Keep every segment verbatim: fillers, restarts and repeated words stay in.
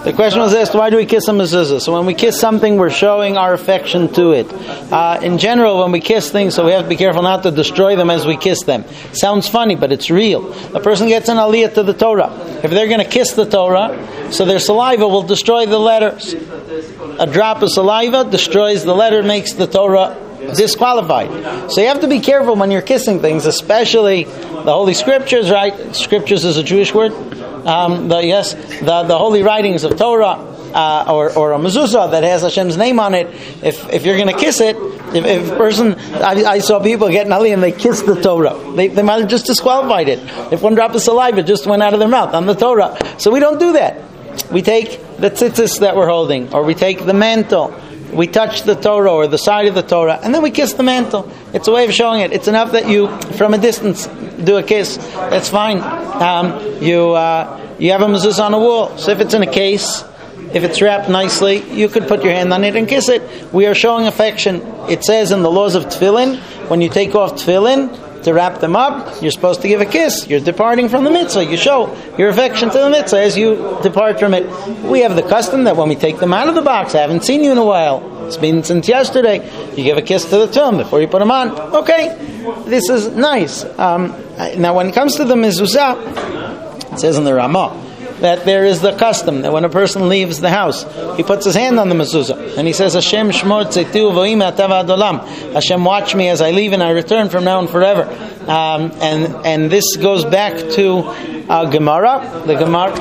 The question was asked, why do we kiss a mezuzah? So when we kiss something, we're showing our affection to it. Uh, in general, when we kiss things, so we have to be careful not to destroy them as we kiss them. Sounds funny, but it's real. A person gets an aliyah to the Torah. If they're going to kiss the Torah, so their saliva will destroy the letters. A drop of saliva destroys the letter, makes the Torah disqualified. So you have to be careful when you're kissing things, especially the Holy Scriptures, right? Scriptures is a Jewish word. Um, the, yes, the, the holy writings of Torah, uh, or, or a mezuzah that has Hashem's name on it. If if you're going to kiss it, if, if a person, I, I saw people get an aliyah and they kissed the Torah. They, they might have just disqualified it. If one drop of saliva just went out of their mouth on the Torah. So we don't do that. We take the tzitzis that we're holding, or we take the mantle. We touch the Torah or the side of the Torah, and then we kiss the mantle. It's a way of showing it. It's enough that you, from a distance, do a kiss. That's fine. Um, you uh, you have a mezuzah on a wall. So if it's in a case, if it's wrapped nicely, you could put your hand on it and kiss it. We are showing affection. It says in the laws of tefillin, when you take off tefillin, to wrap them up, you're supposed to give a kiss. You're departing from the mitzvah. You show your affection to the mitzvah as you depart from it. We have the custom that when we take them out of the box, I haven't seen you in a while, it's been since yesterday, you give a kiss to the tomb before you put them on. Okay, this is nice. Um, now when it comes to the mezuzah, it says in the Ramah that there is the custom that when a person leaves the house, he puts his hand on the mezuzah and he says, Hashem shmor tzeitu v'im atava adolam. Hashem, watch me as I leave and I return from now and forever. Um, and and this goes back to uh, Gemara. The Gemara.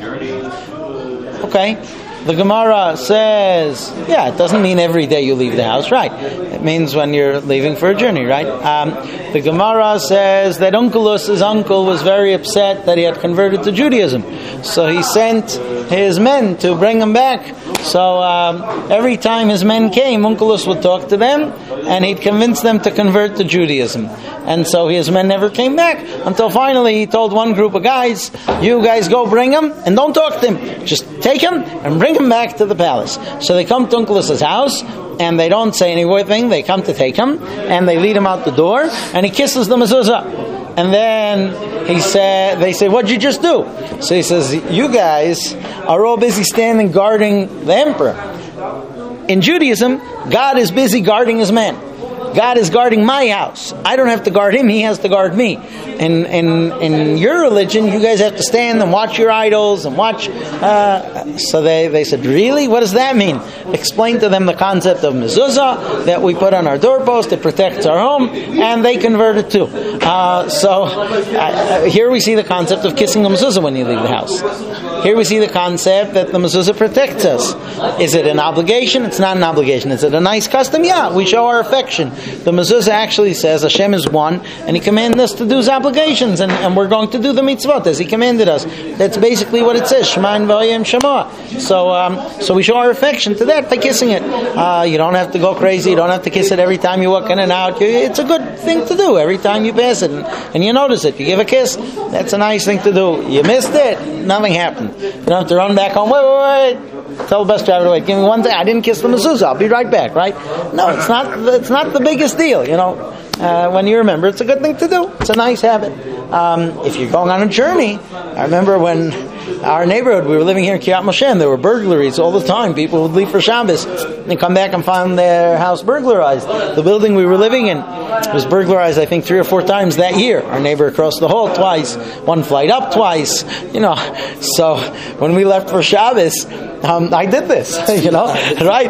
Okay. The Gemara says, yeah, it doesn't mean every day you leave the house, right? It means when you're leaving for a journey, right? Um, the Gemara says that Onkelos, his uncle, was very upset that he had converted to Judaism. So he sent his men to bring him back. So um, every time his men came, Onkelos would talk to them, and he'd convince them to convert to Judaism. And so his men never came back, until finally he told one group of guys, you guys go bring him, and don't talk to him. Just take him and bring him back to the palace. So they come to Onkelos' house, and they don't say anything. They come to take him, and they lead him out the door, and he kisses the mezuzah. And then he said, they say, what'd you just do? So he says, you guys are all busy standing guarding the emperor. In Judaism, God is busy guarding his men. God is guarding my house. I don't have to guard him. He has to guard me. In in in your religion, you guys have to stand and watch your idols and watch. Uh, so they, they said, really? What does that mean? Explain to them the concept of mezuzah that we put on our doorpost. It protects our home. And they converted too. Uh, so uh, here we see the concept of kissing the mezuzah when you leave the house. Here we see the concept that the mezuzah protects us. Is it an obligation? It's not an obligation. Is it a nice custom? Yeah, we show our affection. The mezuzah actually says Hashem is one, and He commanded us to do His obligations, and, and we're going to do the mitzvot as He commanded us. That's basically what it says, Shema and V'ayim Shema. So, um, so we show our affection to that by kissing it. Uh, you don't have to go crazy. You don't have to kiss it every time you walk in and out. It's a good thing to do every time you pass it, and, and you notice it. You give a kiss. That's a nice thing to do. You missed it. Nothing happened. You don't have to run back home. Wait, wait, wait. Tell the bus driver to wait. Give me one thing. I didn't kiss the mezuzah. I'll be right back. Right? No, it's not. It's not the biggest deal. You know, uh, when you remember, it's a good thing to do. It's a nice habit. Um, if you're going on a journey, I remember when our neighborhood, we were living here in Kiryat Moshe, and there were burglaries all the time. People would leave for Shabbos and come back and find their house burglarized. The building we were living in was burglarized, I think, three or four times that year. Our neighbor across the hall twice, one flight up twice. You know, so when we left for Shabbos, um, I did this. You know, right?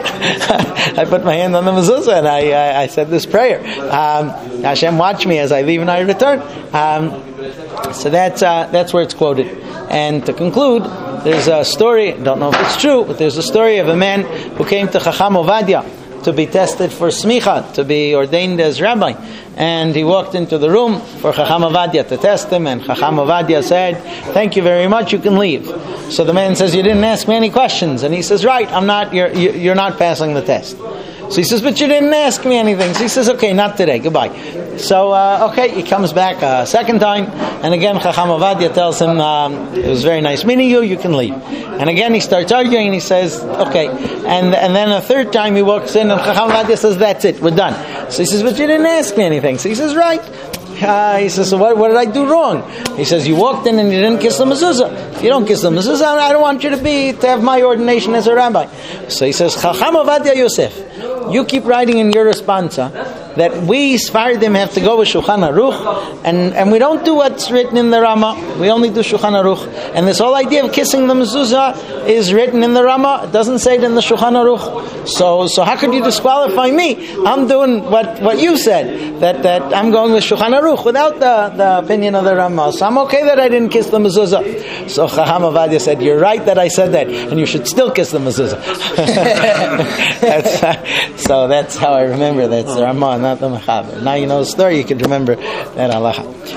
I put my hand on the mezuzah and I, I, I said this prayer: um, Hashem, watch me as I leave and I return. Um, so that's uh, that's where it's quoted. And to conclude, there's a story, I don't know if it's true, but there's a story of a man who came to Chacham Ovadia to be tested for smicha, to be ordained as rabbi. And he walked into the room for Chacham Ovadia to test him, and Chacham Ovadia said, thank you very much, you can leave. So the man says, you didn't ask me any questions. And he says, right, I'm not, you're, you're not passing the test. So he says, but you didn't ask me anything. So he says, okay, not today, goodbye. So, uh, okay, he comes back a second time, and again, Chacham Ovadia tells him, um, it was very nice meeting you, you can leave. And again, he starts arguing, and he says, okay. And and then a third time he walks in, and Chacham Ovadia says, that's it, we're done. So he says, but you didn't ask me anything. So he says, right. Uh, he says, so what, what did I do wrong? He says, you walked in and you didn't kiss the mezuzah. If you don't kiss the mezuzah, I don't want you to be to have my ordination as a rabbi. So he says, Chacham Ovadia Yosef, you keep writing in your responsa that we Sfardim have to go with Shulchan Aruch, and, and we don't do what's written in the Rama. We only do Shulchan Aruch. And this whole idea of kissing the mezuzah is written in the Rama. It doesn't say it in the Shulchan Aruch. So, so how could you disqualify me? I'm doing what, what you said, that, that I'm going with Shulchan Aruch without the, the opinion of the Rama. So I'm okay that I didn't kiss the mezuzah. So Chacham Ovadia said, you're right that I said that, and you should still kiss the mezuzah. that's, uh, so that's how I remember that's the Rama, not the Mechaber. Now you know the story, you can remember that halacha.